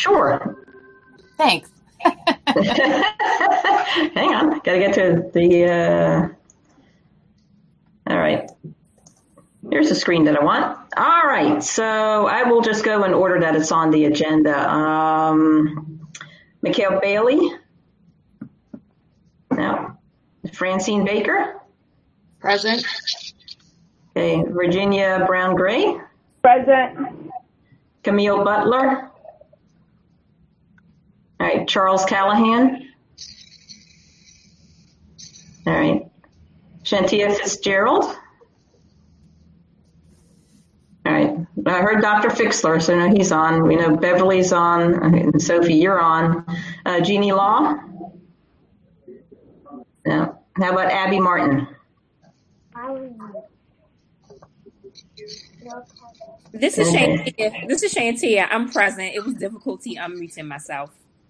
Sure. Thanks. Hang on, gotta get to the, all right. Here's the screen that I want. All right, so I will just go in order that it's on the agenda. Mikhail Bailey? No. Francine Baker? Present. Okay, Virginia Brown Gray? Present. Camille Butler? All right, Charles Callahan? All right. Shantia Fitzgerald? All right. I heard Dr. Fixler, so I know he's on. We know Beverly's on. Sophie, you're on. Jeannie Law? No. How about Abby Martin? This is Shantia. This is Shantia. I'm present. It was difficulty unmuting myself.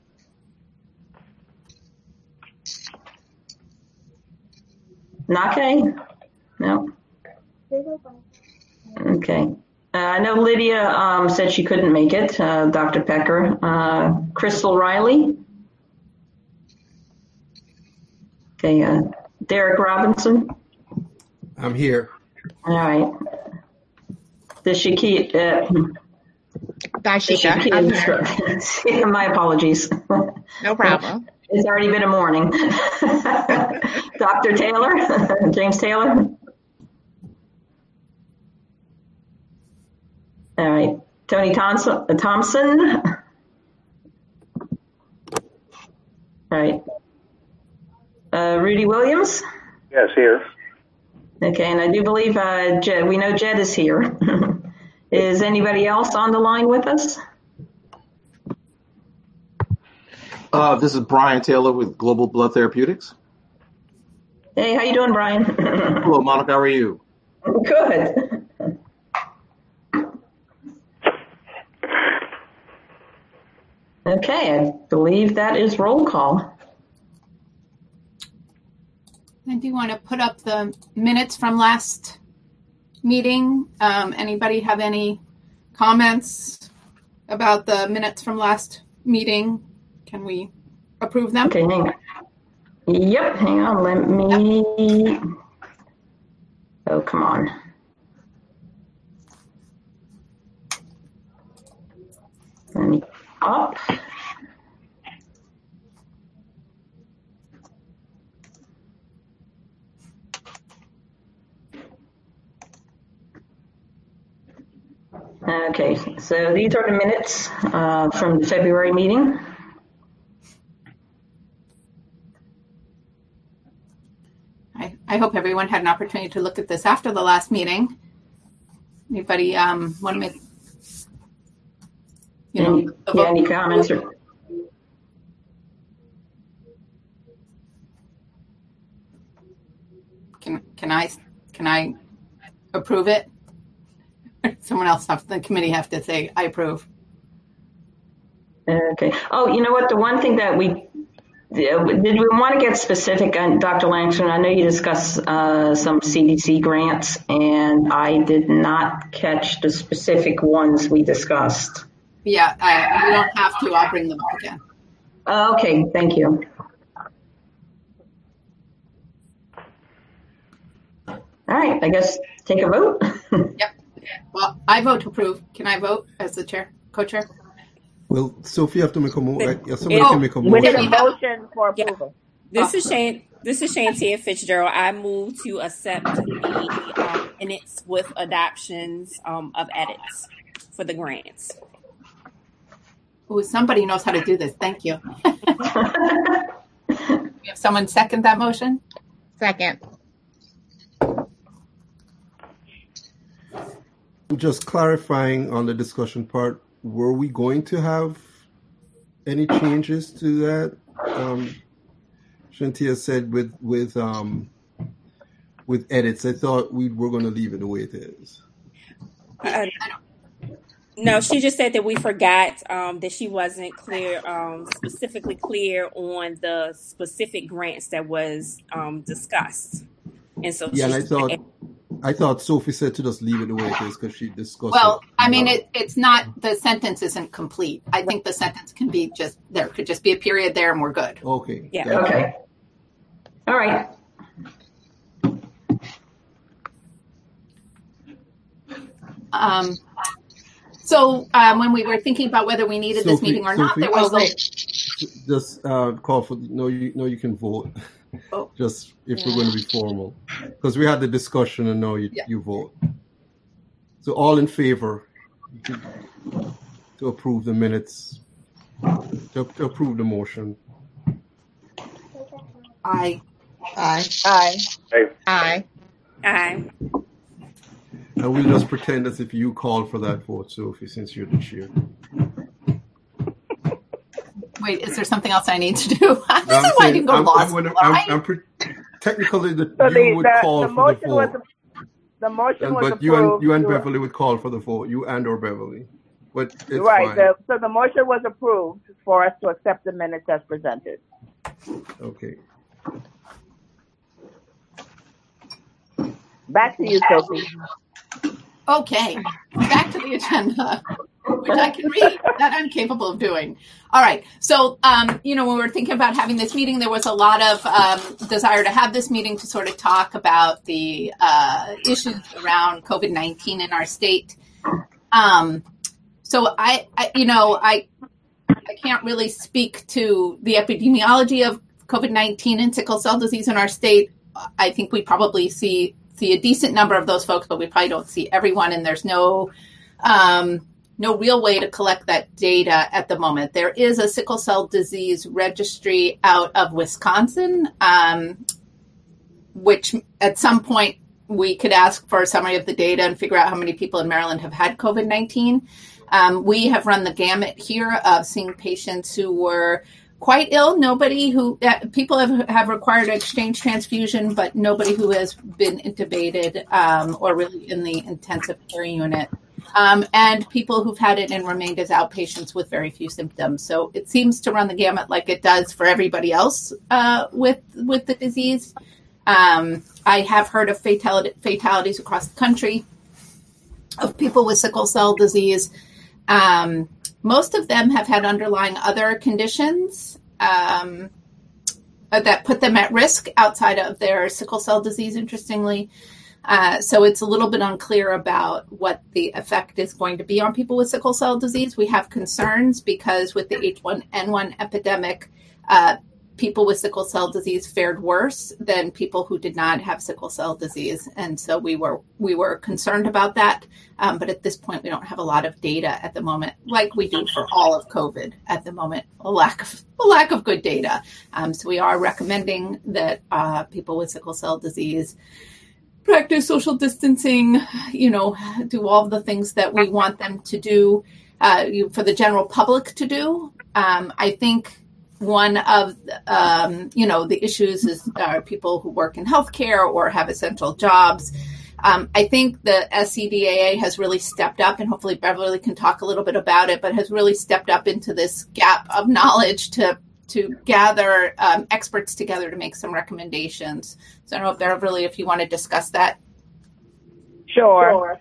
Nake? No. Okay. I know Lydia said she couldn't make it. Dr. Pecker. Crystal Riley? Okay. Derek Robinson? I'm here. All right. Dashika. My apologies. No problem. It's already been a morning. Dr. Taylor? James Taylor? All right. Tony Thompson? All right. Rudy Williams? Yes, here. Okay, and I do believe Jed, we know Jed is here. Is anybody else on the line with us? This is Brian Taylor with Global Blood Therapeutics. Hey, how you doing, Brian? Hello, Monica. How are you? Good. Okay, I believe that is roll call. I do want to put up the minutes from last meeting. Anybody have any comments about the minutes from last meeting? Can we approve them? Okay, hang on. Yep, hang on. Let me. Oh, come on. Let me up. Okay, so these are the minutes from the February meeting. I hope everyone had an opportunity to look at this after the last meeting. Anybody want to make, any comments? Can I approve it? Someone else the committee have to say I approve. Okay. Oh, you know what? The one thing that did we want to get specific on Dr. Langston? I know you discussed some CDC grants, and I did not catch the specific ones we discussed. Yeah, you don't have to. I'll bring them up again. Okay, thank you. All right, I guess take a vote. Yep. Well, I vote to approve. Can I vote as the chair, co-chair? Well, Sophie, you have to make a motion. We need a motion for approval. This is Shantia Fitzgerald. I move to accept the minutes with adoptions of edits for the grants. Oh, somebody knows how to do this. Thank you. We have someone second that motion? Second. Just clarifying on the discussion part, were we going to have any changes to that? Shantia said with edits. I thought we were going to leave it the way it is. No, she just said that we forgot that she wasn't clear, specifically clear on the specific grants that was discussed, and so yeah, and I thought I thought Sophie said to just leave it the way it is because she discussed Well, it. I mean, it's not, the sentence isn't complete. I think the sentence can be just, there could just be a period there and we're good. Okay. Yeah. gotcha. Okay. All right. So when we were thinking about whether we needed this meeting or not, Sophie? there was Oh, wait. Just call for you can vote. Oh. Just if we're going to be formal, because we had the discussion and now you vote. So all in favor to approve the minutes, to approve the motion. Aye. Aye. Aye. Aye. Aye. And we'll just pretend as if you called for that vote, Sophie, since you're the chair. Wait, is there something else I need to do? This is why I didn't go to law school, all right? Technically, So you would call for the vote. The motion was But approved. you and Beverly would call for the vote. You and or Beverly. But it's Right. fine. So the motion was approved for us to accept the minutes as presented. Okay. Back to you, Sophie. Okay, back to the agenda, which I can read, that I'm capable of doing. All right, so, when we were thinking about having this meeting, there was a lot of desire to have this meeting to sort of talk about the issues around COVID-19 in our state. So I can't really speak to the epidemiology of COVID-19 and sickle cell disease in our state. I think we probably see a decent number of those folks, but we probably don't see everyone, and there's no real way to collect that data at the moment. There is a sickle cell disease registry out of Wisconsin, which at some point we could ask for a summary of the data and figure out how many people in Maryland have had COVID-19. We have run the gamut here of seeing patients who were quite ill. People have required exchange transfusion, but nobody who has been intubated or really in the intensive care unit. And people who've had it and remained as outpatients with very few symptoms. So it seems to run the gamut like it does for everybody else with the disease. I have heard of fatalities across the country of people with sickle cell disease. Most of them have had underlying other conditions that put them at risk outside of their sickle cell disease, interestingly. So it's a little bit unclear about what the effect is going to be on people with sickle cell disease. We have concerns because with the H1N1 epidemic, people with sickle cell disease fared worse than people who did not have sickle cell disease. And so we were concerned about that. But at this point, we don't have a lot of data at the moment, like we do for all of COVID at the moment, a lack of good data. So we are recommending that people with sickle cell disease practice social distancing, do all the things that we want them to do for the general public to do. I think one of the issues is people who work in healthcare or have essential jobs. I think the SCDAA has really stepped up, and hopefully Beverly can talk a little bit about it, but has really stepped up into this gap of knowledge to gather experts together to make some recommendations. So I don't know, Beverly, if you want to discuss that. Sure.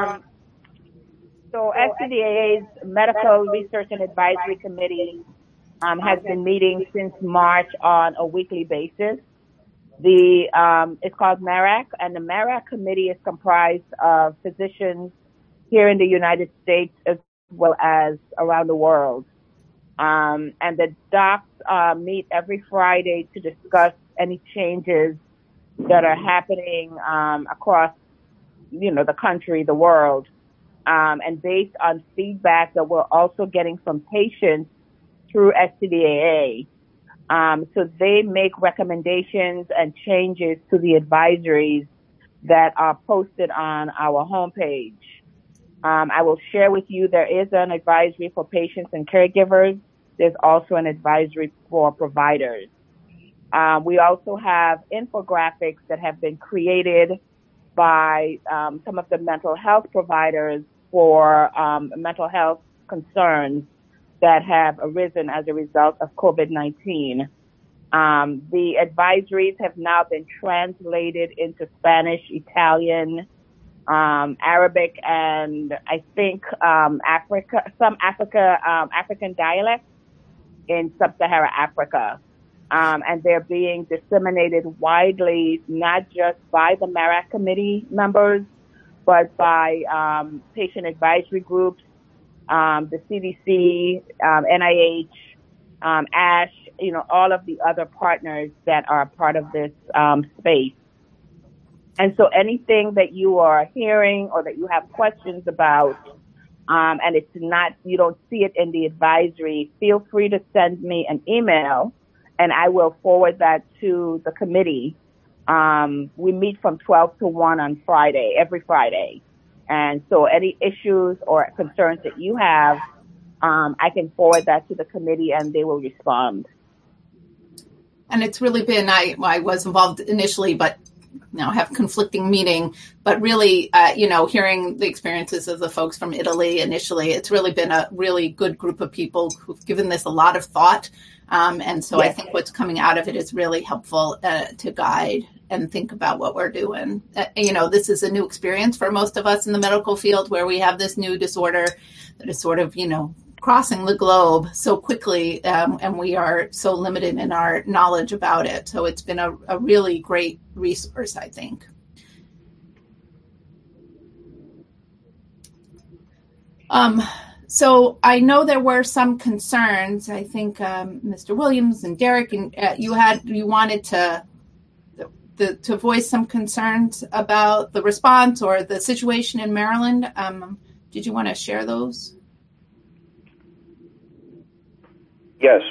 So SCDAA's Medical Research and Advisory Committee has been meeting since March on a weekly basis. It's called MARAC, and the MARAC committee is comprised of physicians here in the United States as well as around the world. And the docs meet every Friday to discuss any changes that are happening across, the country, the world, and based on feedback that we're also getting from patients through SCDAA. So they make recommendations and changes to the advisories that are posted on our homepage. I will share with you, there is an advisory for patients and caregivers. There's also an advisory for providers. We also have infographics that have been created by some of the mental health providers for mental health concerns that have arisen as a result of COVID-19. The advisories have now been translated into Spanish, Italian, Arabic, and I think African dialects in sub-Saharan Africa. And they're being disseminated widely, not just by the MARAC committee members, but by patient advisory groups, the CDC, NIH, ASH, all of the other partners that are part of this space. And so anything that you are hearing or that you have questions about, and it's not, you don't see it in the advisory, feel free to send me an email and I will forward that to the committee. We meet from 12 to 1 on Friday, every Friday. And so any issues or concerns that you have, I can forward that to the committee and they will respond. And it's really been, I was involved initially, but now have conflicting meaning, but really, hearing the experiences of the folks from Italy initially, it's really been a really good group of people who've given this a lot of thought. And so yes. I think what's coming out of it is really helpful to guide and think about what we're doing. This is a new experience for most of us in the medical field where we have this new disorder that is sort of, crossing the globe so quickly, and we are so limited in our knowledge about it. So it's been a really great resource, I think. So I know there were some concerns. I think Mr. Williams and Derek, and you wanted to voice some concerns about the response or the situation in Maryland. Did you want to share those? Yes.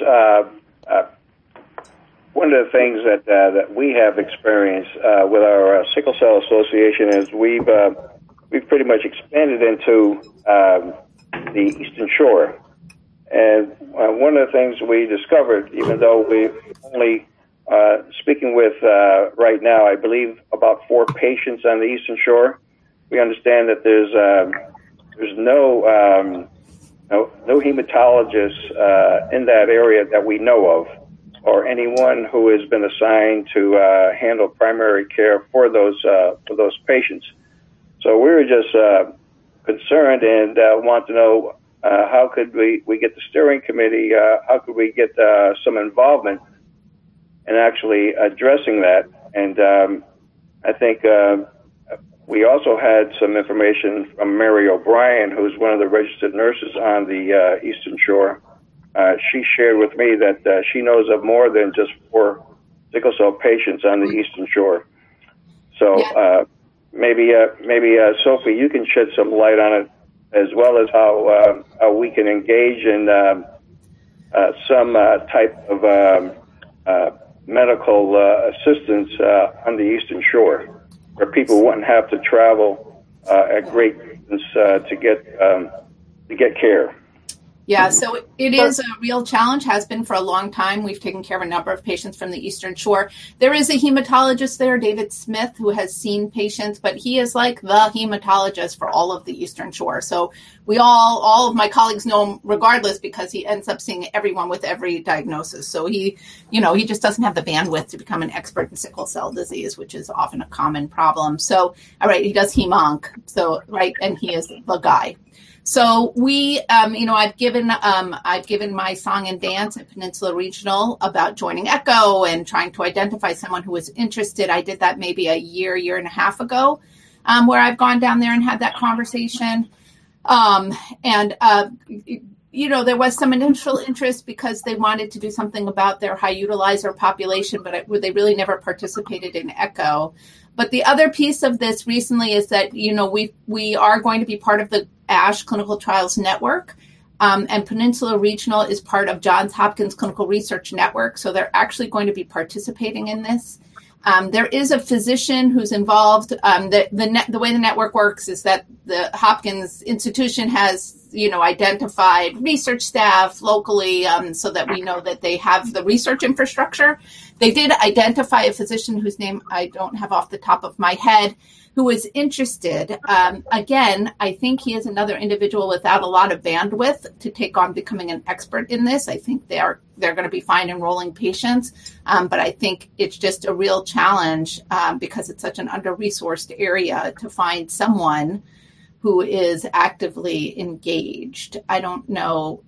One of the things that we have experienced with our Sickle Cell Association is we've pretty much expanded into the Eastern Shore. And one of the things we discovered, even though we only speaking with right now, I believe about 4 patients on the Eastern Shore, we understand that there's no hematologists in that area that we know of, or anyone who has been assigned to handle primary care for those patients. So we were just concerned and want to know how could we get the steering committee, how could we get some involvement in actually addressing that. And I think we also had some information from Mary O'Brien, who's one of the registered nurses on the Eastern Shore. She shared with me that she knows of more than just 4 sickle cell patients on the Eastern Shore. So maybe Sophie, you can shed some light on it, as well as how we can engage in some type of medical assistance on the Eastern Shore, where people wouldn't have to travel at great distance to get care. Yeah, so it is a real challenge, has been for a long time. We've taken care of a number of patients from the Eastern Shore. There is a hematologist there, David Smith, who has seen patients, but he is like the hematologist for all of the Eastern Shore. So we all of my colleagues know him regardless, because he ends up seeing everyone with every diagnosis. So he just doesn't have the bandwidth to become an expert in sickle cell disease, which is often a common problem. So, all right, he does hem-onc. So, right, and he is the guy. So we, I've given my song and dance at Peninsula Regional about joining ECHO and trying to identify someone who was interested. I did that maybe a year and a half ago, where I've gone down there and had that conversation. There was some initial interest because they wanted to do something about their high utilizer population, but they really never participated in ECHO. But the other piece of this recently is that, we are going to be part of the ASH Clinical Trials Network, and Peninsula Regional is part of Johns Hopkins Clinical Research Network, so they're actually going to be participating in this. There is a physician who's involved. The way the network works is that the Hopkins institution has, identified research staff locally, so that we know that they have the research infrastructure. They did identify a physician whose name I don't have off the top of my head, who is interested. Again, I think he is another individual without a lot of bandwidth to take on becoming an expert in this. I think they're going to be fine enrolling patients, but I think it's just a real challenge because it's such an under-resourced area to find someone who is actively engaged. I don't know,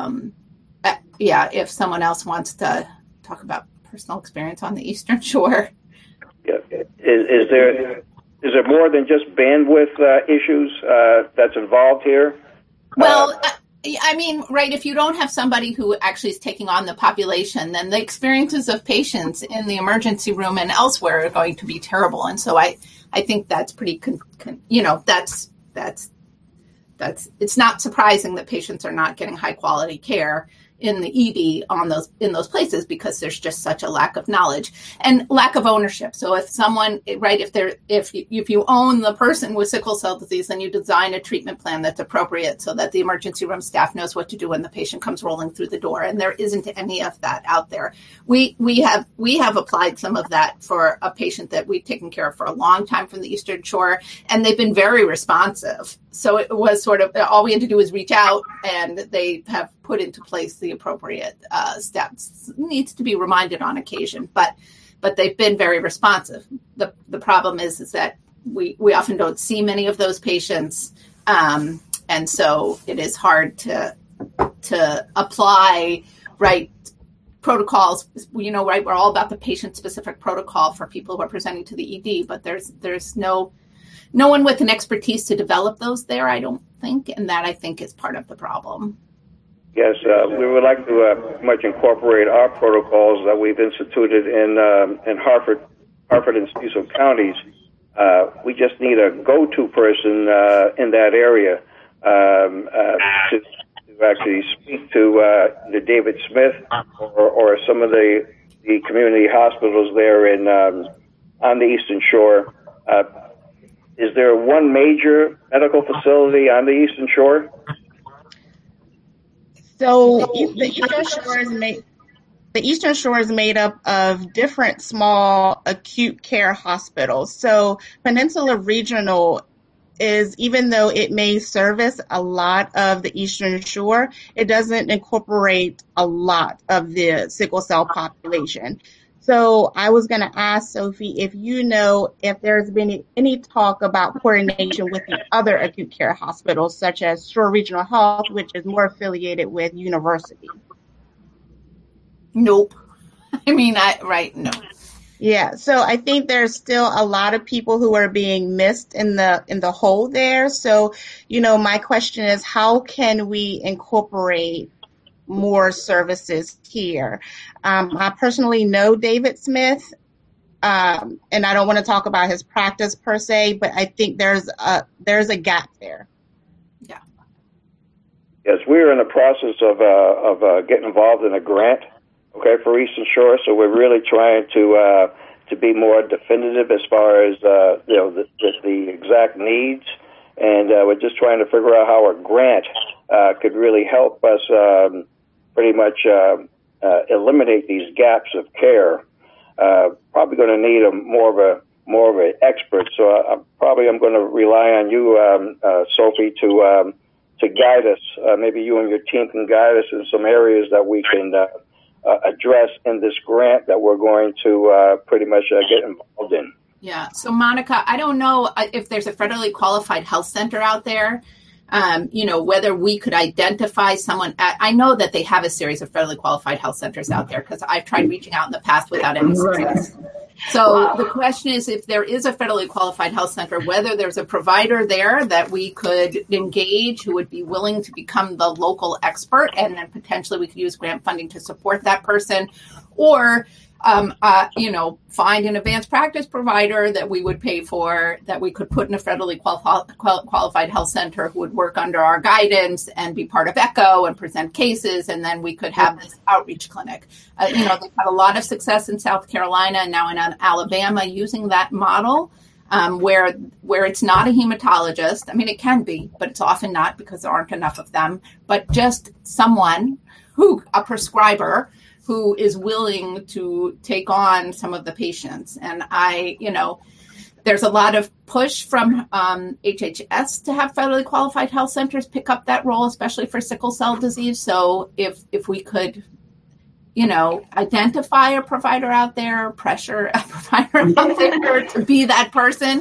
if someone else wants to talk about personal experience on the Eastern Shore. Yeah. Is there more than just bandwidth issues that's involved here? Well, I mean, right, if you don't have somebody who actually is taking on the population, then the experiences of patients in the emergency room and elsewhere are going to be terrible. And so I think that's pretty, that's it's not surprising that patients are not getting high quality care in the ED in those places because there's just such a lack of knowledge and lack of ownership. So if someone, right, if you own the person with sickle cell disease, then you design a treatment plan that's appropriate so that the emergency room staff knows what to do when the patient comes rolling through the door. And there isn't any of that out there. We have applied some of that for a patient that we've taken care of for a long time from the Eastern Shore, and they've been very responsive. So it was sort of all we had to do was reach out, and they have put into place the appropriate steps. Needs to be reminded on occasion, but they've been very responsive. The problem is that we often don't see many of those patients, and so it is hard to apply right protocols. Right, we're all about the patient-specific protocol for people who are presenting to the ED, but there's no one with an expertise to develop those there, I don't think, and that I think is part of the problem. Yes, we would like to much incorporate our protocols that we've instituted in Hartford and Cecil counties. We just need a go-to person in that area to actually speak to the David Smith or some of the community hospitals there on the Eastern Shore. Is there one major medical facility on the Eastern Shore? So the Eastern Shore is made up of different small acute care hospitals. So Peninsula Regional is, even though it may service a lot of the Eastern Shore, it doesn't incorporate a lot of the sickle cell population. So I was going to ask Sophie if you know if there's been any talk about coordination with the other acute care hospitals, such as Shore Regional Health, which is more affiliated with University. Nope. No. Yeah, so I think there's still a lot of people who are being missed in the hole there. So, my question is, how can we incorporate more services here? I personally know David Smith, and I don't want to talk about his practice per se, but I think there's a gap there. Yeah. Yes, we are in the process of getting involved in a grant, for Eastern Shore. So we're really trying to be more definitive as far as the exact needs, and we're just trying to figure out how a grant could really help us pretty much eliminate these gaps of care. Probably going to need more of an expert. So I'm going to rely on you, Sophie, to guide us. Maybe you and your team can guide us in some areas that we can address in this grant that we're going to pretty much get involved in. Yeah. So Monica, I don't know if there's a federally qualified health center out there. Whether we could identify someone. I know that they have a series of federally qualified health centers out there because I've tried reaching out in the past without any success. So the question is, if there is a federally qualified health center, whether there's a provider there that we could engage who would be willing to become the local expert, and then potentially we could use grant funding to support that person, or find an advanced practice provider that we would pay for, that we could put in a federally qualified health center who would work under our guidance and be part of ECHO and present cases, and then we could have this outreach clinic. They've had a lot of success in South Carolina and now in Alabama using that model, where it's not a hematologist. I mean, it can be, but it's often not because there aren't enough of them, but just someone a prescriber who is willing to take on some of the patients. And There's a lot of push from HHS to have federally qualified health centers pick up that role, especially for sickle cell disease. So if we could, identify a provider out there, pressure a provider out there to be that person,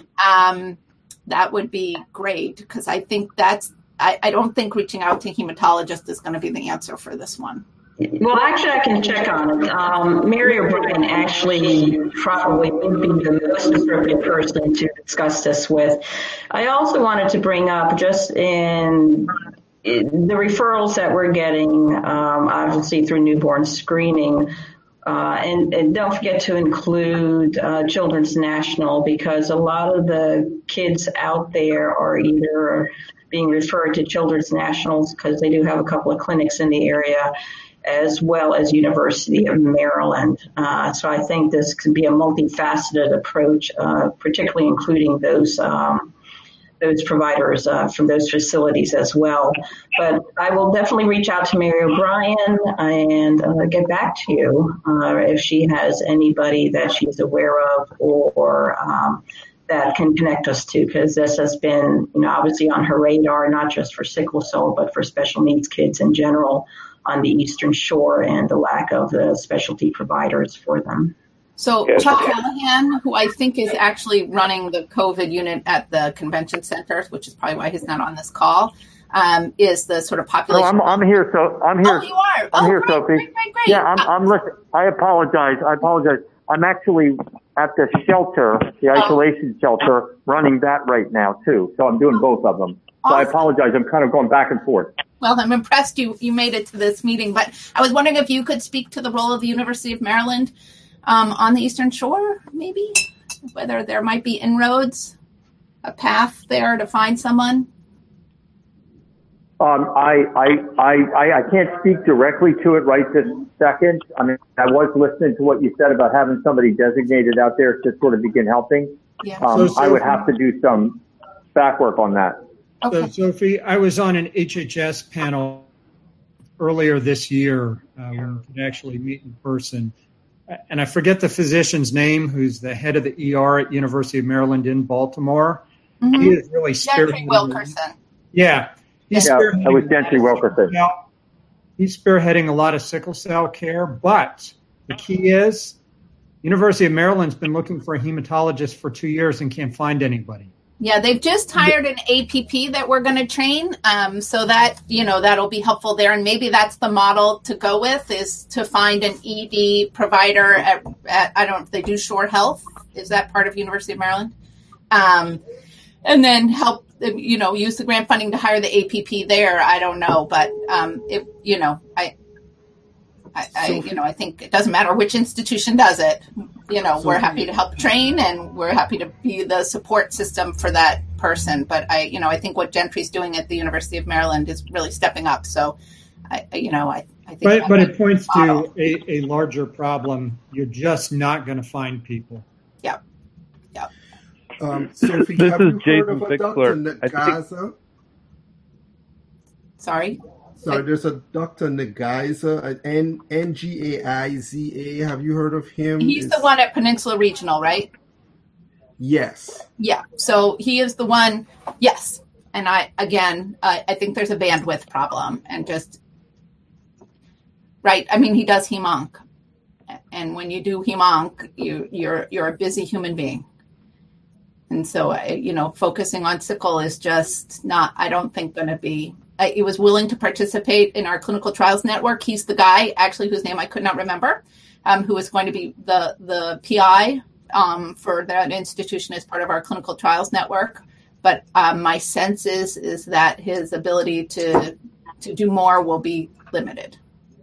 that would be great, because I think I don't think reaching out to hematologist is going to be the answer for this one. Well, actually, I can check on it. Mary O'Brien actually probably would be the most appropriate person to discuss this with. I also wanted to bring up, just in the referrals that we're getting, obviously through newborn screening, and don't forget to include Children's National, because a lot of the kids out there are either being referred to Children's Nationals because they do have a couple of clinics in the area, as well as University of Maryland. So I think this could be a multifaceted approach, particularly including those providers from those facilities as well. But I will definitely reach out to Mary O'Brien and get back to you if she has anybody that she's aware of or that can connect us to, because this has been, obviously on her radar, not just for sickle cell, but for special needs kids in general on the Eastern Shore, and the lack of the specialty providers for them. So Chuck Callahan, who I think is actually running the COVID unit at the convention center, which is probably why he's not on this call, is the sort of population. No, I'm here. So I'm here. Oh, you are. I'm here, great, Sophie. Great. Yeah, I'm listening. I apologize. I'm actually at the shelter, the isolation shelter, running that right now too. So I'm doing both of them. So I apologize. I'm kind of going back and forth. Well, I'm impressed you made it to this meeting, but I was wondering if you could speak to the role of the University of Maryland on the Eastern Shore, maybe, whether there might be inroads, a path there to find someone. I can't speak directly to it right this second. I mean, I was listening to what you said about having somebody designated out there to sort of begin helping. Yeah. I would have to do some back work on that. Okay. So, Sophie, I was on an HHS panel earlier this year when we could actually meet in person. And I forget the physician's name, who's the head of the ER at University of Maryland in Baltimore. Mm-hmm. He is really Gentry Wilkerson. Yeah. I was Gentry Wilkerson. He's spearheading a lot of sickle cell care, but the key is University of Maryland's been looking for a hematologist for 2 years and can't find anybody. Yeah, they've just hired an APP that we're going to train, so that, that'll be helpful there. And maybe that's the model to go with, is to find an ED provider at I don't know if they do Shore Health. Is that part of University of Maryland? And then help, use the grant funding to hire the APP there. I don't know, but I think it doesn't matter which institution does it. We're happy to help train, and we're happy to be the support system for that person. But I think what Gentry's doing at the University of Maryland is really stepping up. So, I think. But it points to a larger problem. You're just not going to find people. Yeah. Sophie, this have is you Jason heard of a Fixler. Dr. Nagaiza? Sorry, there's a Dr. Nagaiza, Ngaiza. Have you heard of him? He's the one at Peninsula Regional, right? Yes. Yeah. So he is the one. Yes. And I think there's a bandwidth problem, and just right. I mean, he does hem-onc, and when you do hem-onc, you're a busy human being. And so, focusing on sickle is just not, I don't think, going to be. He was willing to participate in our clinical trials network. He's the guy, actually, whose name I could not remember, who is going to be the PI for that institution as part of our clinical trials network. But my sense is that his ability to do more will be limited.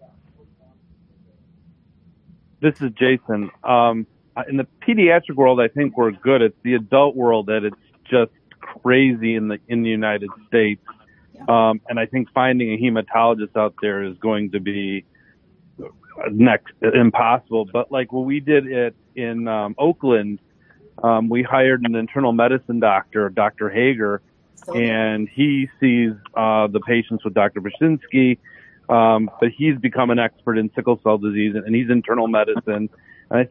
This is Jason. In the pediatric world, I think we're good. It's the adult world that it's just crazy in the United States. Yeah. And I think finding a hematologist out there is going to be next impossible. But like what we did in Oakland, we hired an internal medicine doctor, Dr. Hager, and he sees the patients with Dr. Brzezinski. But he's become an expert in sickle cell disease, and he's internal medicine. And I think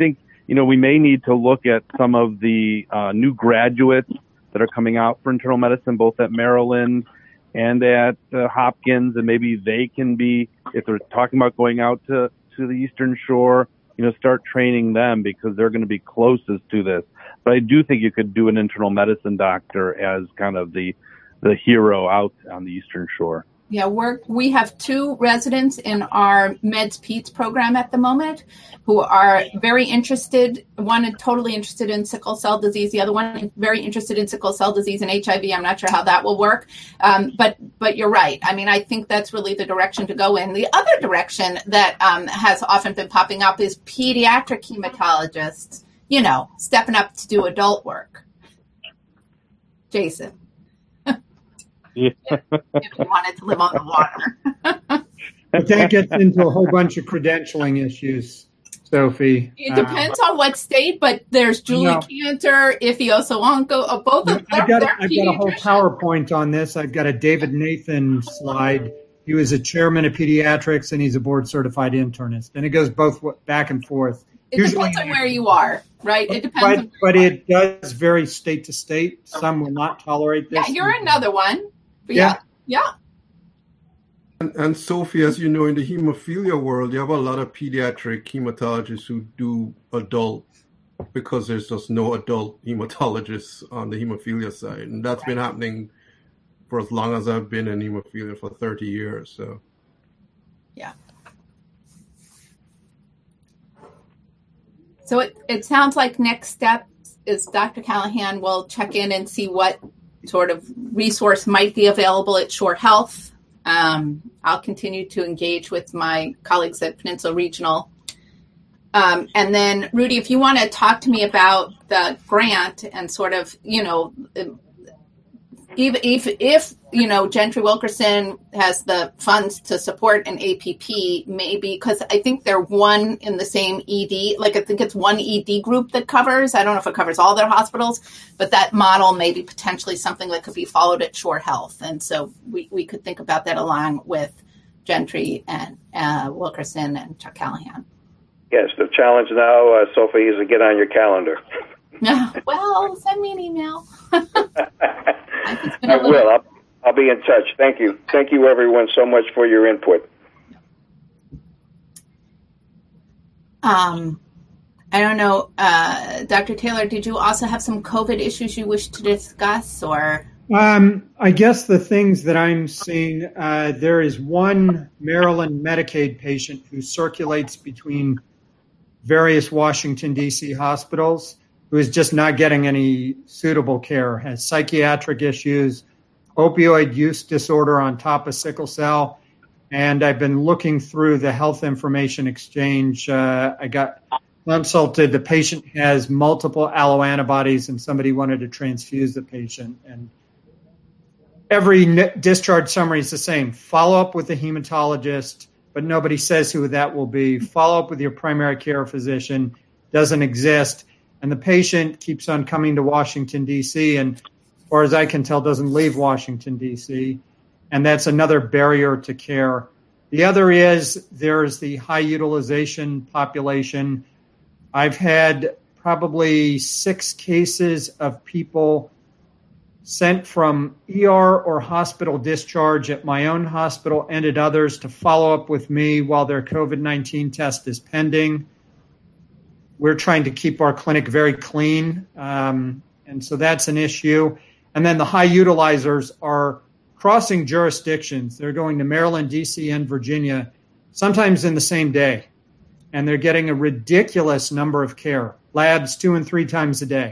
we may need to look at some of the new graduates that are coming out for internal medicine, both at Maryland and at Hopkins, and maybe they can be, if they're talking about going out to the Eastern Shore, start training them because they're going to be closest to this. But I do think you could do an internal medicine doctor as kind of the hero out on the Eastern Shore. Yeah, we have 2 residents in our Meds Peds program at the moment who are very interested. One is totally interested in sickle cell disease. The other one is very interested in sickle cell disease and HIV. I'm not sure how that will work. But you're right. I mean, I think that's really the direction to go in. The other direction that has often been popping up is pediatric hematologists, stepping up to do adult work. Jason. Yeah. If you wanted to live on the water. But that gets into a whole bunch of credentialing issues, Sophie. It depends on what state, but there's Julie Cantor, Ife Osawanko, both of them. I've got a whole PowerPoint on this. I've got a David Nathan slide. He was a chairman of pediatrics, and he's a board-certified internist. And it goes both back and forth. It depends on where you are, right? It depends. But it does vary state to state. Some will not tolerate this. Yeah, you're another one. But yeah. And Sophie, as you know, in the hemophilia world, you have a lot of pediatric hematologists who do adult because there's just no adult hematologists on the hemophilia side. And that's been happening for as long as I've been in hemophilia, for 30 years. So, yeah. So it sounds like next step is Dr. Callahan will check in and see what sort of resource might be available at Shore Health. I'll continue to engage with my colleagues at Peninsula Regional. And then, Rudy, if you want to talk to me about the grant and sort of, if Gentry Wilkerson has the funds to support an APP, maybe, because I think they're one in the same ED, I think it's one ED group that covers. I don't know if it covers all their hospitals, but that model may be potentially something that could be followed at Shore Health. And so we could think about that along with Gentry and Wilkerson and Chuck Callahan. Yes, the challenge now, Sophie, is to get on your calendar. Well, send me an email. I will. I'll be in touch. Thank you. Thank you, everyone, so much for your input. I don't know, Dr. Taylor, did you also have some COVID issues you wish to discuss, or? I guess the things that I'm seeing, there is one Maryland Medicaid patient who circulates between various Washington, D.C. hospitals who is just not getting any suitable care, has psychiatric issues, opioid use disorder on top of sickle cell. And I've been looking through the health information exchange. I got consulted. The patient has multiple alloantibodies, and somebody wanted to transfuse the patient. And every discharge summary is the same. Follow up with the hematologist, but nobody says who that will be. Follow up with your primary care physician, doesn't exist. And the patient keeps on coming to Washington, D.C., and as far as I can tell, doesn't leave Washington, D.C., and that's another barrier to care. The other is there's the high utilization population. I've had probably 6 cases of people sent from ER or hospital discharge at my own hospital and at others to follow up with me while their COVID-19 test is pending. We're trying to keep our clinic very clean, and so that's an issue. And then the high utilizers are crossing jurisdictions. They're going to Maryland, D.C., and Virginia, sometimes in the same day. And they're getting a ridiculous number of care, labs 2 and 3 times a day.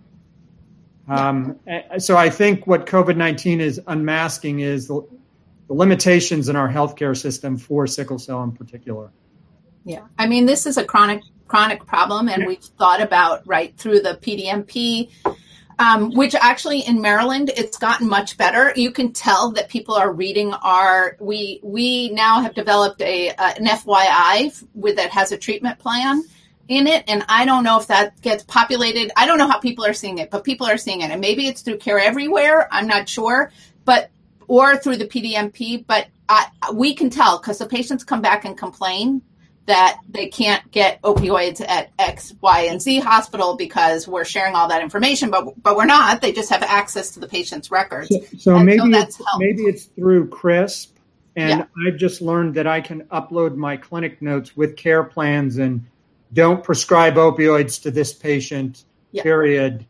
So I think what COVID-19 is unmasking is the limitations in our healthcare system for sickle cell in particular. Yeah, I mean, this is a chronic problem, and we've thought about right through the PDMP, which actually in Maryland, it's gotten much better. You can tell that people are reading we now have developed an FYI that has a treatment plan in it. And I don't know if that gets populated. I don't know how people are seeing it, but people are seeing it. And maybe it's through Care Everywhere. I'm not sure, or through the PDMP, but we can tell because the patients come back and complain that they can't get opioids at X, Y, and Z hospital because we're sharing all that information, but we're not. They just have access to the patient's records. So maybe it's through CRISP, and I've just learned that I can upload my clinic notes with care plans and don't prescribe opioids to this patient, period,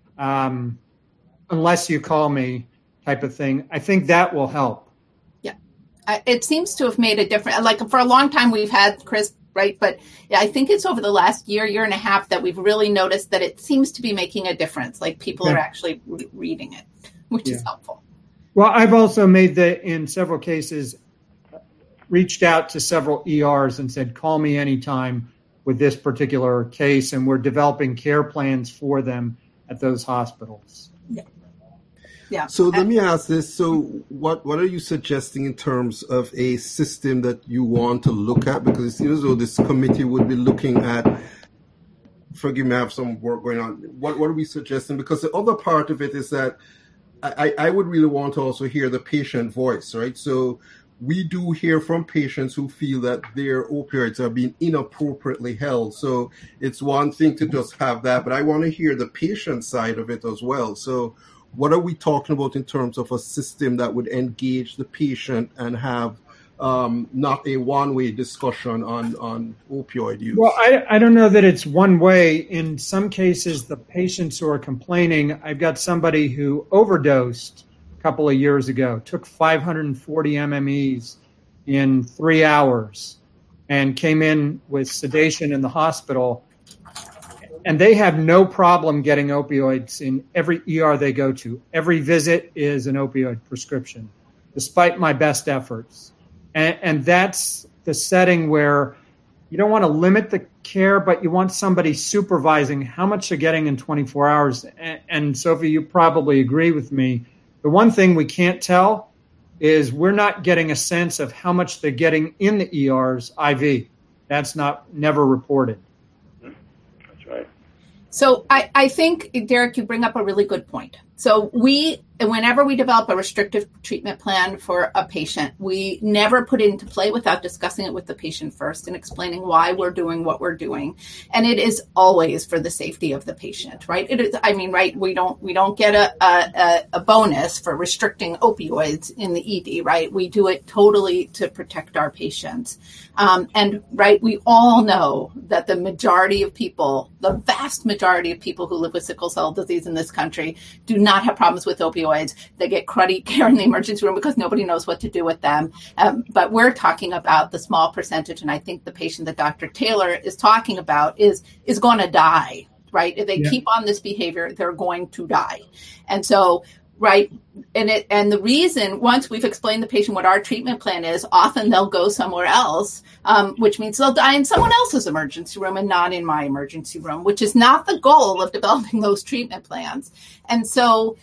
unless you call me type of thing. I think that will help. It seems to have made a difference. Like for a long time, we've had CRISP, right? But I think it's over the last year and a half that we've really noticed that it seems to be making a difference. Like people are actually reading it, which is helpful. Well, I've also made in several cases, reached out to several ERs and said, call me anytime with this particular case. And we're developing care plans for them at those hospitals. Yeah. So let me ask this. So what are you suggesting in terms of a system that you want to look at? Because it seems as though this committee would be looking at, forgive me, I have some work going on. What are we suggesting? Because the other part of it is that I would really want to also hear the patient voice, right? So we do hear from patients who feel that their opioids are being inappropriately held. So it's one thing to just have that, but I want to hear the patient side of it as well. So what are we talking about in terms of a system that would engage the patient and have not a one-way discussion on opioid use? Well, I don't know that it's one way. In some cases, the patients who are complaining, I've got somebody who overdosed a couple of years ago, took 540 MMEs in 3 hours and came in with sedation in the hospital. And they have no problem getting opioids in every ER they go to. Every visit is an opioid prescription, despite my best efforts. And that's the setting where you don't want to limit the care, but you want somebody supervising how much they're getting in 24 hours. And Sophie, you probably agree with me. The one thing we can't tell is we're not getting a sense of how much they're getting in the ERs IV. That's never reported. So I think, Derek, you bring up a really good point. So whenever we develop a restrictive treatment plan for a patient, we never put it into play without discussing it with the patient first and explaining why we're doing what we're doing. And it is always for the safety of the patient, right? It is, right? We don't get a bonus for restricting opioids in the ED, right? We do it totally to protect our patients. And right, we all know that the vast majority of people who live with sickle cell disease in this country do not have problems with opioids. They get cruddy care in the emergency room because nobody knows what to do with them. But we're talking about the small percentage, and I think the patient that Dr. Taylor is talking about is going to die, right? If they keep on this behavior, they're going to die. And so, right, and the reason, once we've explained to the patient what our treatment plan is, often they'll go somewhere else, which means they'll die in someone else's emergency room and not in my emergency room, which is not the goal of developing those treatment plans. And so,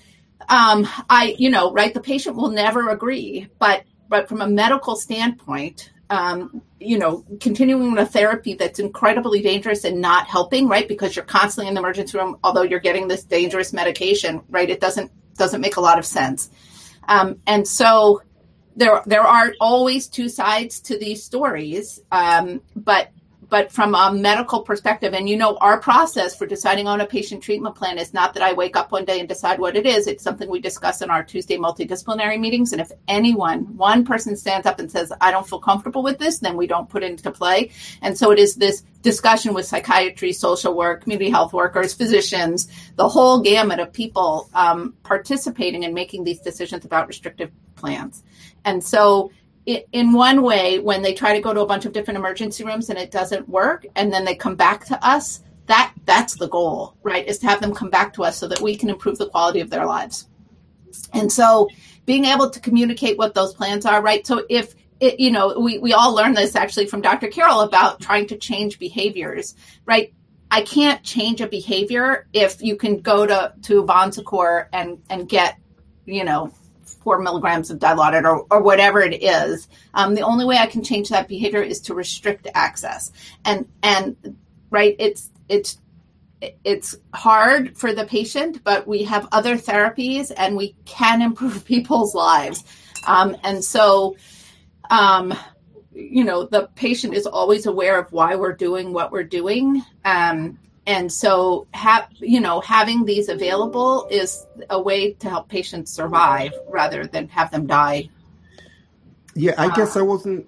the patient will never agree, but from a medical standpoint, continuing a therapy that's incredibly dangerous and not helping, right? Because you're constantly in the emergency room, although you're getting this dangerous medication, right? It doesn't make a lot of sense. And so there are always two sides to these stories. But from a medical perspective, and our process for deciding on a patient treatment plan is not that I wake up one day and decide what it is. It's something we discuss in our Tuesday multidisciplinary meetings. And if one person stands up and says, I don't feel comfortable with this, then we don't put it into play. And so it is this discussion with psychiatry, social work, community health workers, physicians, the whole gamut of people participating in making these decisions about restrictive plans. And so in one way, when they try to go to a bunch of different emergency rooms and it doesn't work, and then they come back to us, that's the goal, right? Is to have them come back to us so that we can improve the quality of their lives. And so being able to communicate what those plans are, right? So we all learned this actually from Dr. Carroll about trying to change behaviors, right? I can't change a behavior if you can go to Bon Secours and get, 4 milligrams of Dilaudid or whatever it is. The only way I can change that behavior is to restrict access. And right, it's hard for the patient, but we have other therapies and we can improve people's lives. And so, the patient is always aware of why we're doing what we're doing. And so, having these available is a way to help patients survive rather than have them die. Yeah, I guess I wasn't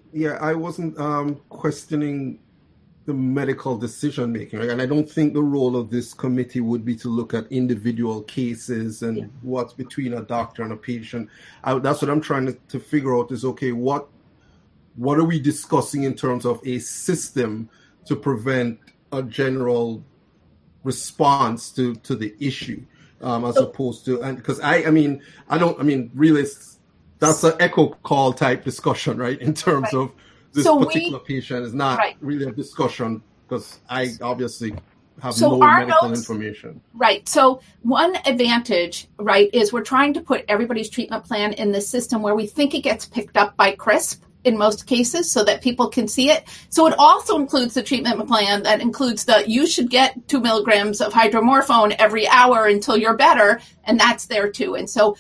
questioning the medical decision making, right? And I don't think the role of this committee would be to look at individual cases and what's between a doctor and a patient. That's what I'm trying to figure out is, okay, what are we discussing in terms of a system to prevent a general response to the issue, as opposed to, and because really that's an echo call type discussion, right? In terms of this particular patient is not really a discussion because I obviously have no medical information. Right. So one advantage, right, is we're trying to put everybody's treatment plan in the system where we think it gets picked up by CRISP in most cases so that people can see it. So it also includes the treatment plan that includes you should get 2 milligrams of hydromorphone every hour until you're better. And that's there too. And so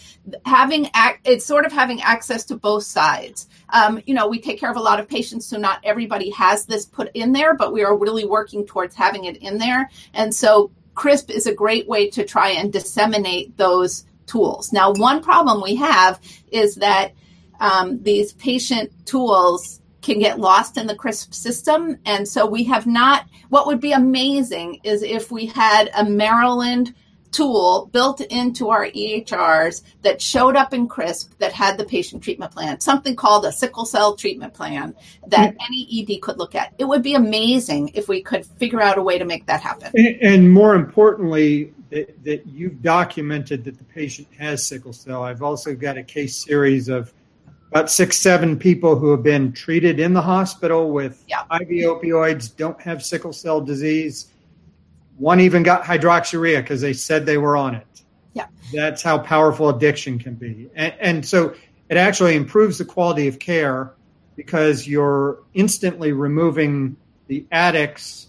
it's sort of having access to both sides. We take care of a lot of patients, so not everybody has this put in there, but we are really working towards having it in there. And so CRISP is a great way to try and disseminate those tools. Now, one problem we have is that these patient tools can get lost in the CRISP system. And so we have not, what would be amazing is if we had a Maryland tool built into our EHRs that showed up in CRISP that had the patient treatment plan, something called a sickle cell treatment plan that any ED could look at. It would be amazing if we could figure out a way to make that happen. And more importantly, that you've documented that the patient has sickle cell. I've also got a case series of about 6-7 people who have been treated in the hospital with IV opioids, don't have sickle cell disease. One even got hydroxyurea because they said they were on it. Yeah, that's how powerful addiction can be. And so it actually improves the quality of care because you're instantly removing the addicts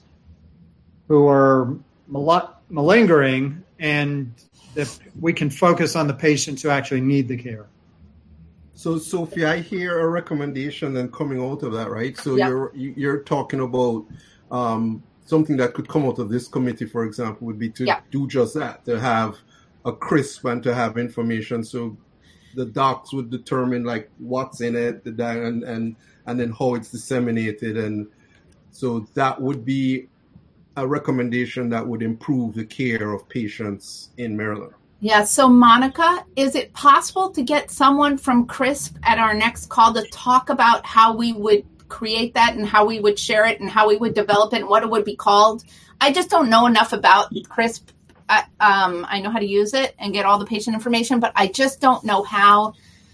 who are malingering, and we can focus on the patients who actually need the care. So, Sophie, I hear a recommendation then coming out of that, right? So you're talking about something that could come out of this committee, for example, would be to do just that, to have a CRISP and to have information. So the docs would determine like what's in it, and then how it's disseminated, and so that would be a recommendation that would improve the care of patients in Maryland. Yeah. So, Monica, is it possible to get someone from CRISP at our next call to talk about how we would create that and how we would share it and how we would develop it and what it would be called? I just don't know enough about CRISP. I know how to use it and get all the patient information, but I just don't know how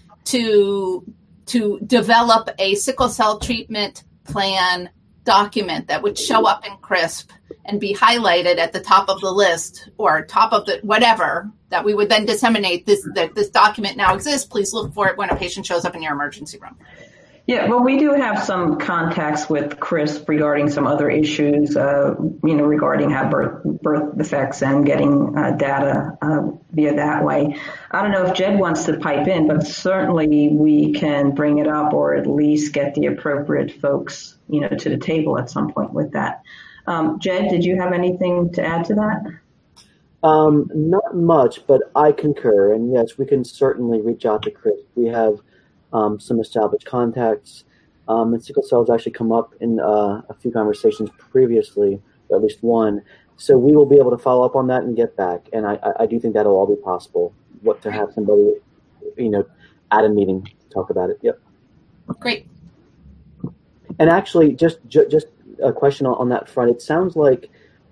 to develop a sickle cell treatment plan document that would show up in CRISP and be highlighted at the top of the list or top of the whatever, that we would then disseminate that this document now exists. Please look for it when a patient shows up in your emergency room. Yeah, well, we do have some contacts with CRISP regarding some other issues, regarding how birth defects and getting data via that way. I don't know if Jed wants to pipe in, but certainly we can bring it up or at least get the appropriate folks, to the table at some point with that. Jed, did you have anything to add to that? Not much, but I concur. And yes, we can certainly reach out to CRISP. We have some established contacts. And sickle cell has actually come up in a few conversations previously, or at least one. So we will be able to follow up on that and get back. And I do think that'll all be possible. To have somebody, at a meeting talk about it. Yep. Great. And actually, just a question on that front. It sounds like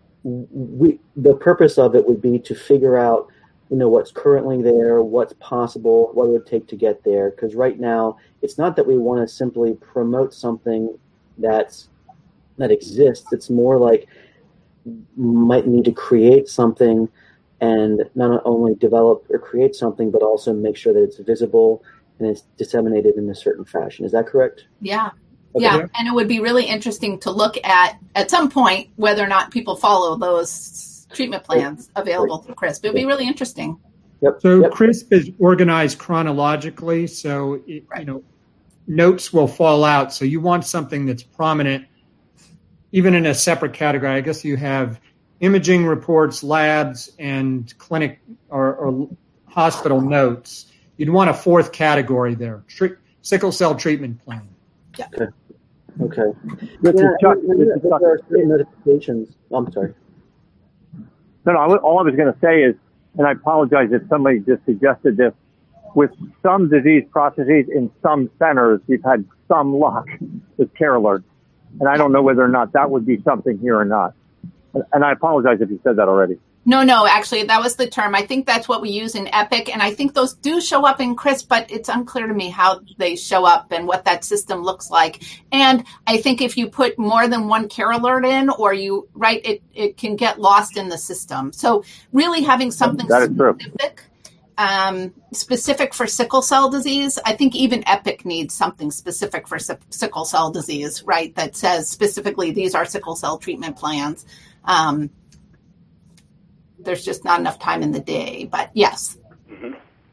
the purpose of it would be to figure out, what's currently there, what's possible, what it would take to get there. Because right now, it's not that we want to simply promote something that exists. It's more like might need to create something and not only develop or create something, but also make sure that it's visible and it's disseminated in a certain fashion. Is that correct? Yeah. Okay. Yeah, and it would be really interesting to look at some point, whether or not people follow those treatment plans available through CRISP. It would be really interesting. So CRISP is organized chronologically. So, notes will fall out. So you want something that's prominent, even in a separate category. I guess you have imaging reports, labs, and clinic or hospital notes. You'd want a fourth category there, sickle cell treatment plan. Yeah. Okay. Chuck, notifications. I'm sorry. No, all I was going to say is, and I apologize if somebody just suggested this, with some disease processes in some centers, we've had some luck with care alerts. And I don't know whether or not that would be something here or not. And I apologize if you said that already. No, actually, that was the term. I think that's what we use in Epic, and I think those do show up in CRISP, but it's unclear to me how they show up and what that system looks like. And I think if you put more than one care alert in, or it can get lost in the system. So really having something specific for sickle cell disease, I think even Epic needs something specific for sickle cell disease, right? That says specifically these are sickle cell treatment plans. There's just not enough time in the day, but yes. Mm-hmm.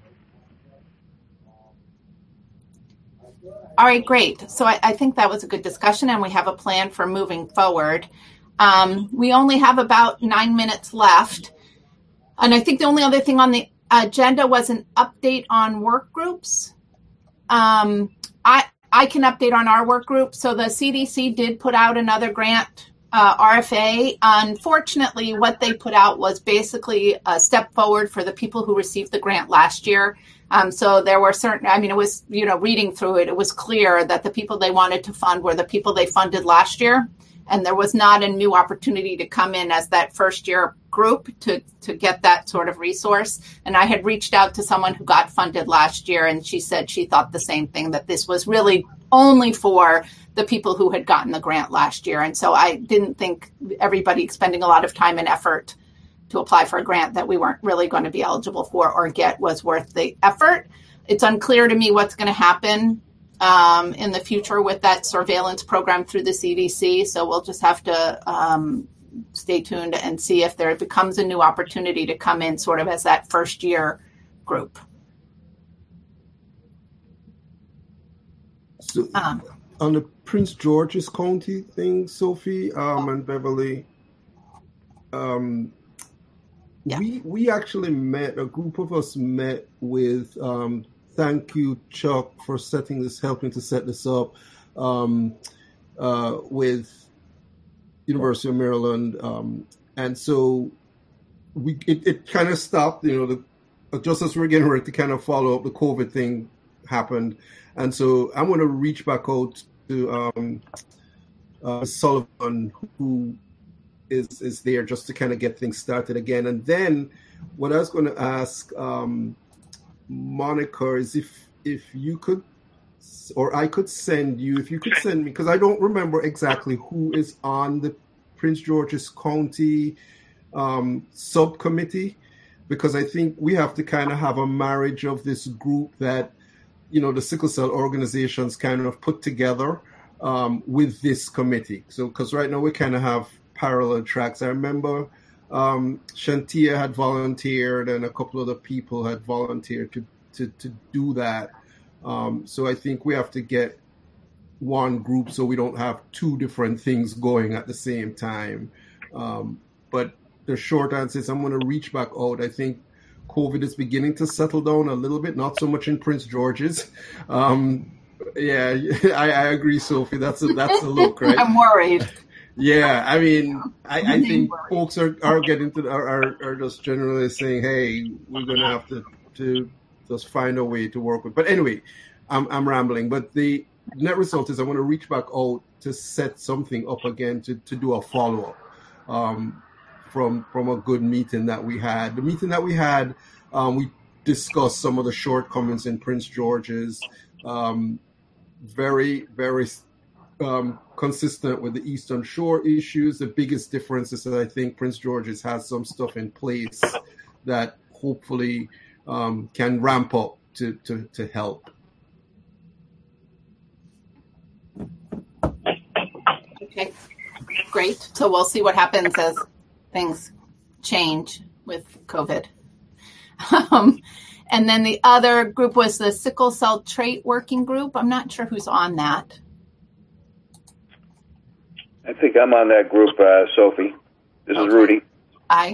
All right, great. So I think that was a good discussion, and we have a plan for moving forward. We only have about 9 minutes left. And I think the only other thing on the agenda was an update on work groups. I can update on our work group. So the CDC did put out another grant RFA. Unfortunately, what they put out was basically a step forward for the people who received the grant last year. So there were it was, reading through it, it was clear that the people they wanted to fund were the people they funded last year. And there was not a new opportunity to come in as that first year group to get that sort of resource. And I had reached out to someone who got funded last year, and she said she thought the same thing, that this was really only for the people who had gotten the grant last year. And so I didn't think everybody spending a lot of time and effort to apply for a grant that we weren't really going to be eligible for or get was worth the effort. It's unclear to me what's going to happen in the future with that surveillance program through the CDC. So we'll just have to stay tuned and see if there becomes a new opportunity to come in sort of as that first year group. So on the Prince George's County thing, Sophie and Beverly, we actually met, a group of us met with, thank you, Chuck, for helping to set this up with University of Maryland. And so it kind of stopped, just as we were getting ready to kind of follow up, the COVID thing happened. And so I'm going to reach back out to Sullivan, who is there just to kind of get things started again. And then what I was going to ask Monica is if you could, or I could send you, if you could send me, because I don't remember exactly who is on the Prince George's County subcommittee, because I think we have to kind of have a marriage of this group that, the sickle cell organizations kind of put together with this committee. So, because right now we kind of have parallel tracks. I remember Shantia had volunteered and a couple other people had volunteered to do that. So I think we have to get one group so we don't have two different things going at the same time. But the short answer is I'm going to reach back out. I think COVID is beginning to settle down a little bit, not so much in Prince George's. Yeah, I agree, Sophie. That's a look, right? I'm worried. Yeah, I mean, I think folks are getting are just generally saying, hey, we're going to have to just find a way to work with. But anyway, I'm rambling. But the net result is I want to reach back out to set something up again to do a follow-up from a good meeting that we had. The meeting that we had, we discussed some of the shortcomings in Prince George's. Very, very consistent with the Eastern Shore issues. The biggest difference is that I think Prince George's has some stuff in place that hopefully can ramp up to help. Okay, great. So we'll see what happens as things change with COVID. And then the other group was the Sickle Cell Trait Working Group. I'm not sure who's on that. I think I'm on that group, Sophie. This is Rudy. Hi.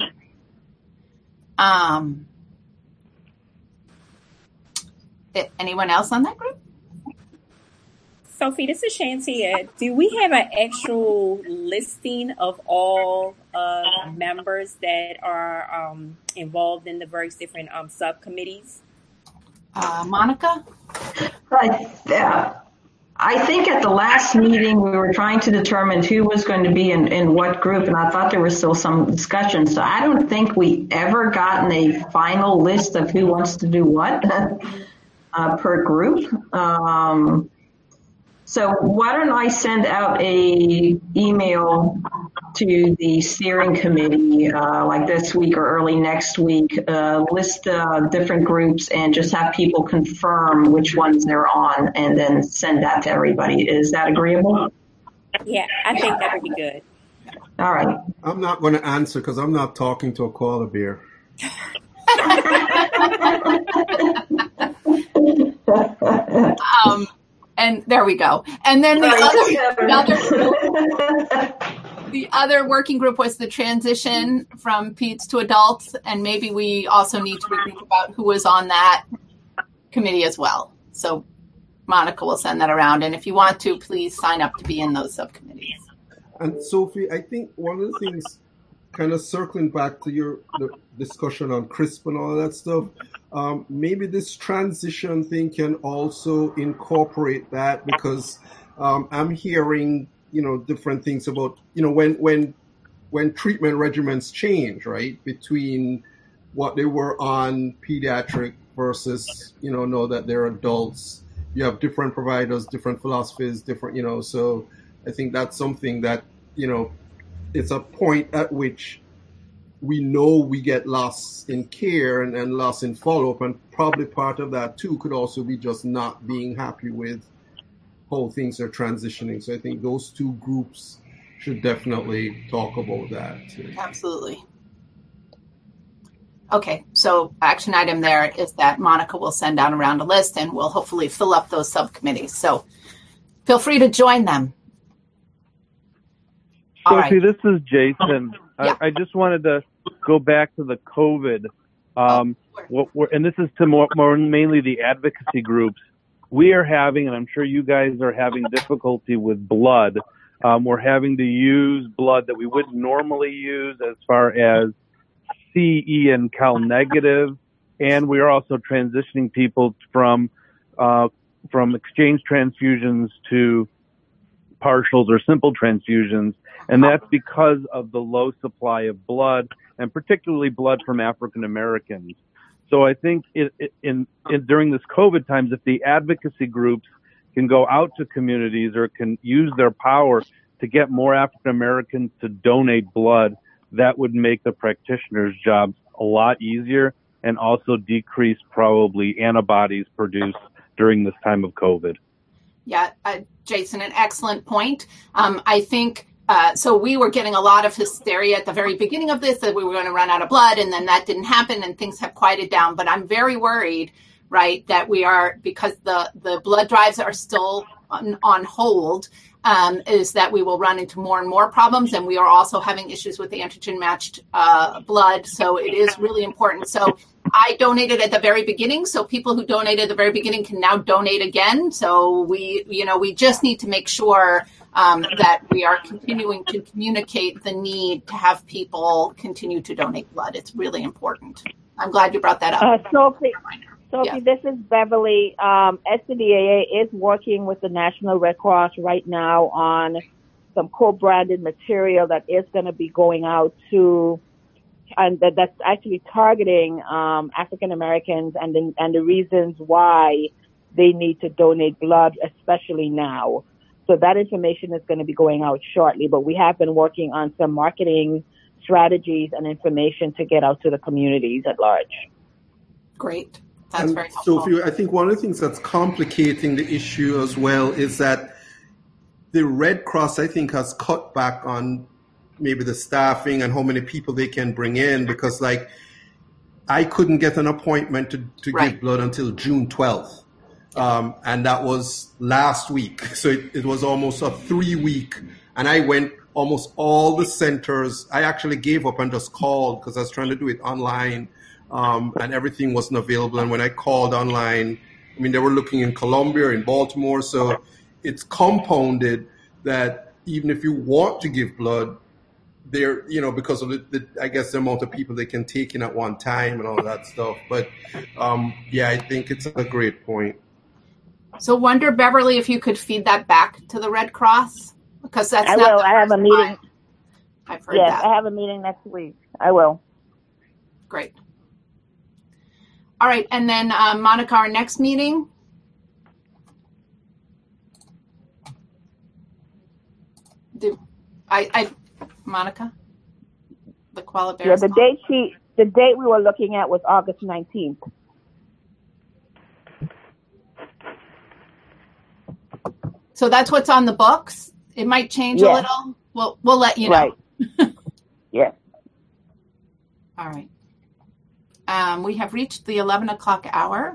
Anyone else on that group? Sophie, this is Shantia. Do we have an actual listing of all members that are involved in the various different subcommittees? Monica? I think at the last meeting we were trying to determine who was going to be in what group, and I thought there was still some discussion. So I don't think we ever gotten a final list of who wants to do what per group. So why don't I send out a email to the steering committee like this week or early next week, list different groups and just have people confirm which ones they're on and then send that to everybody. Is that agreeable? Yeah, I think that would be good. All right. I'm not going to answer because I'm not talking to a koala bear. And there we go. And then the other working group was the transition from peds to adults, and maybe we also need to think about who was on that committee as well. So Monica will send that around, and if you want to, please sign up to be in those subcommittees. And Sophie, I think one of the things, kind of circling back to the discussion on CRISP and all that stuff, maybe this transition thing can also incorporate that, because I'm hearing, different things about, when treatment regimens change, right, between what they were on pediatric versus, know that they're adults. You have different providers, different philosophies, different, so I think that's something that, it's a point at which we know we get loss in care and loss in follow-up, and probably part of that too could also be just not being happy with how things are transitioning. So I think those two groups should definitely talk about that too. Absolutely. Okay, so action item there is that Monica will send out around a list and we'll hopefully fill up those subcommittees. So feel free to join them. Sophie, this is Jason. Yeah. I just wanted to go back to the COVID. And this is to more mainly the advocacy groups. We are having, and I'm sure you guys are having difficulty with blood. We're having to use blood that we wouldn't normally use as far as CE and Cal negative. And we are also transitioning people from exchange transfusions to partials or simple transfusions. And that's because of the low supply of blood, and particularly blood from African Americans. So I think during this COVID times, if the advocacy groups can go out to communities or can use their power to get more African Americans to donate blood, that would make the practitioners' jobs a lot easier and also decrease probably antibodies produced during this time of COVID. Yeah, Jason, an excellent point. I think so we were getting a lot of hysteria at the very beginning of this that we were going to run out of blood, and then that didn't happen and things have quieted down. But I'm very worried, right, that we are, because the blood drives are still on hold, is that we will run into more and more problems. And we are also having issues with the antigen matched blood. So it is really important. So I donated at the very beginning. So people who donated at the very beginning can now donate again. So we just need to make sure that we are continuing to communicate the need to have people continue to donate blood. It's really important. I'm glad you brought that up. Sophie, This is Beverly. SCDAA is working with the National Red Cross right now on some co-branded material that is going to be going out to, and that's actually targeting African Americans and the reasons why they need to donate blood, especially now. So that information is going to be going out shortly, but we have been working on some marketing strategies and information to get out to the communities at large. Great. That's very helpful. Sophie, I think one of the things that's complicating the issue as well is that the Red Cross, I think, has cut back on maybe the staffing and how many people they can bring in, because I couldn't get an appointment to give blood until June 12th. And that was last week. So it was almost a 3-week. And I went almost all the centers. I actually gave up and just called because I was trying to do it online. And everything wasn't available. And when I called online, I mean, they were looking in Columbia, in Baltimore. So it's compounded that even if you want to give blood, there, because of I guess the amount of people they can take in at one time and all that stuff. But I think it's a great point. So wonder, Beverly, if you could feed that back to the Red Cross, because that's I will. I have a meeting. I've heard that. I have a meeting next week. I will. Great. All right, and then Monica, our next meeting. Monica, the Koala Bears. Yeah, the date we were looking at was August 19th. So that's what's on the books. It might change a little. We'll let you know. Right. Yeah. All right. We have reached the 11 o'clock hour.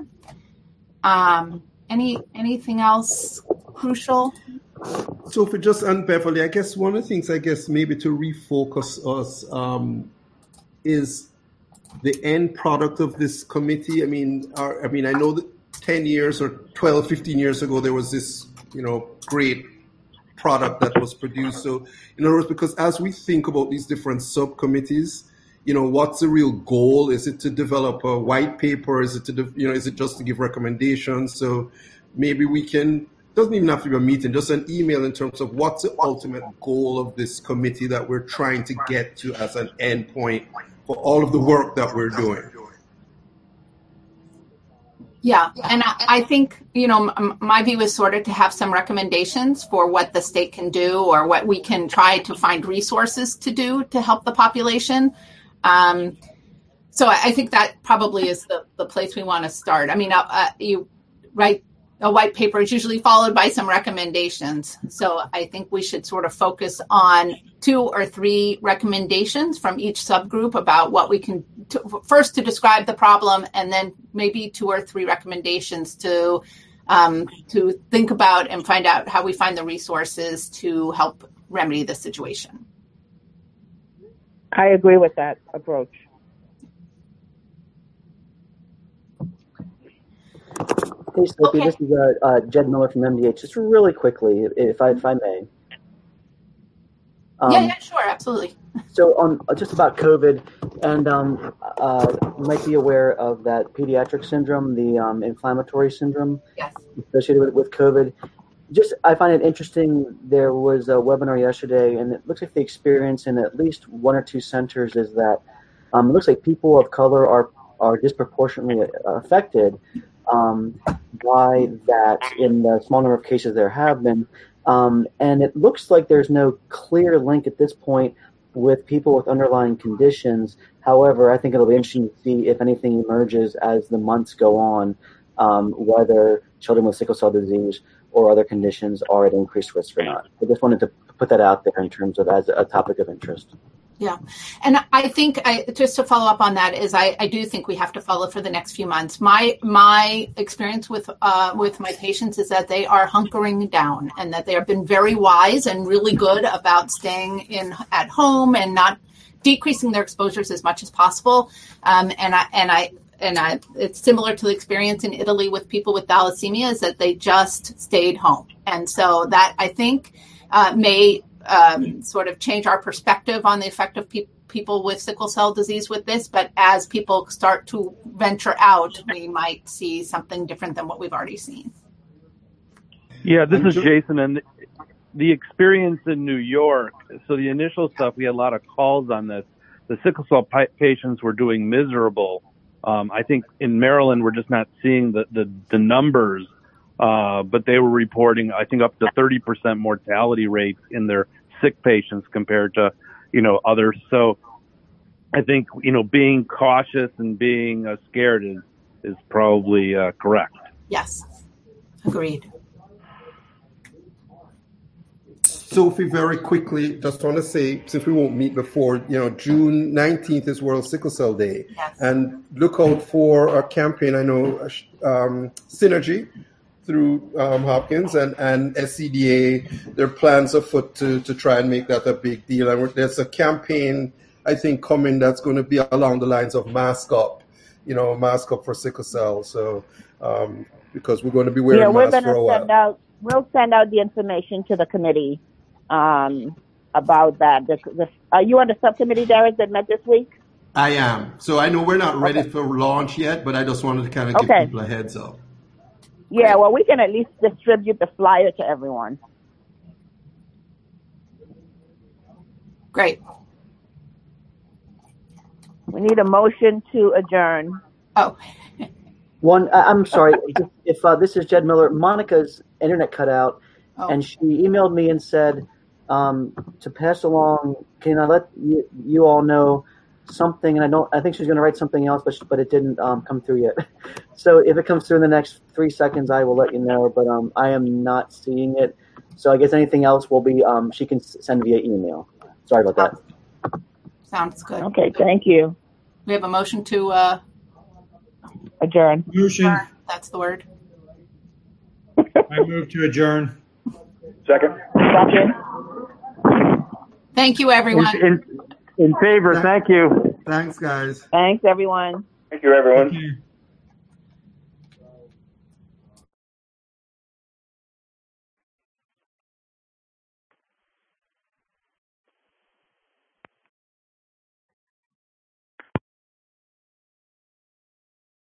Anything else crucial? So for just and Beverly, I guess one of the things, maybe to refocus us is the end product of this committee. I mean, I know that 10 years or 12, 15 years ago, there was this, great product that was produced. So in other words, because as we think about these different subcommittees, what's the real goal? Is it to develop a white paper? Is it is it just to give recommendations? So maybe we can, doesn't even have to be a meeting, just an email in terms of what's the ultimate goal of this committee that we're trying to get to as an end point for all of the work that we're doing. Yeah, and I think, my view is sort of to have some recommendations for what the state can do or what we can try to find resources to do to help the population. So I think that probably is the place we want to start. I mean, you write a white paper is usually followed by some recommendations. So I think we should sort of focus on 2 or 3 recommendations from each subgroup about what we can, first to describe the problem, and then maybe 2 or 3 recommendations to think about and find out how we find the resources to help remedy the situation. I agree with that approach. Hey, Sophie, This is Jed Miller from MDH. Just really quickly, if I may. Yeah, sure, absolutely. So just about COVID, and you might be aware of that pediatric syndrome, the inflammatory syndrome associated with COVID. I find it interesting. There was a webinar yesterday, and it looks like the experience in at least 1 or 2 centers is that it looks like people of color are disproportionately affected by that in the small number of cases there have been. And it looks like there's no clear link at this point with people with underlying conditions. However, I think it'll be interesting to see if anything emerges as the months go on, whether children with sickle cell disease or other conditions are at increased risk or not. I just wanted to put that out there in terms of as a topic of interest. Yeah. And I think just to follow up on that is I do think we have to follow for the next few months. My experience with my patients is that they are hunkering down and that they have been very wise and really good about staying at home and not decreasing their exposures as much as possible. It's similar to the experience in Italy with people with thalassemia, is that they just stayed home. And so that I think may sort of change our perspective on the effect of people with sickle cell disease with this. But as people start to venture out, we might see something different than what we've already seen. Yeah, this is Jason. And the experience in New York, so the initial stuff, we had a lot of calls on this. The sickle cell patients were doing miserable. I think in Maryland, we're just not seeing the numbers, but they were reporting, I think, up to 30% mortality rates in their sick patients compared to, others. So I think, being cautious and being scared is probably correct. Yes, agreed. Sophie, very quickly, just want to say, since we won't meet before, June 19th is World Sickle Cell Day. Yes. And look out for a campaign, I know, Synergy through Hopkins and SCDA. There are plans afoot to try and make that a big deal. And there's a campaign, I think, coming that's going to be along the lines of Mask Up, Mask Up for sickle cell. So, because we're going to be wearing masks for a while. We'll send out the information to the committee about that. Are you on the subcommittee, Derek, that met this week? I am. So I know we're not ready for launch yet, but I just wanted to kind of give people a heads up. Yeah, well, we can at least distribute the flyer to everyone. Great. We need a motion to adjourn. Oh. I'm sorry. If this is Jed Miller, Monica's internet cut out, and she emailed me and said to pass along. Can I let you all know something? And I think she's going to write something else, but it didn't come through yet. So if it comes through in the next 3 seconds, I will let you know. But I am not seeing it. So I guess anything else will be she can send via email. Sorry about that. Sounds good. Okay, thank you. We have a motion to adjourn. Motion. That's the word. I move to adjourn. Second. Thank you, everyone. In favor. Thank you. Thanks, guys. Thanks, everyone. Thank you, everyone. Thank you.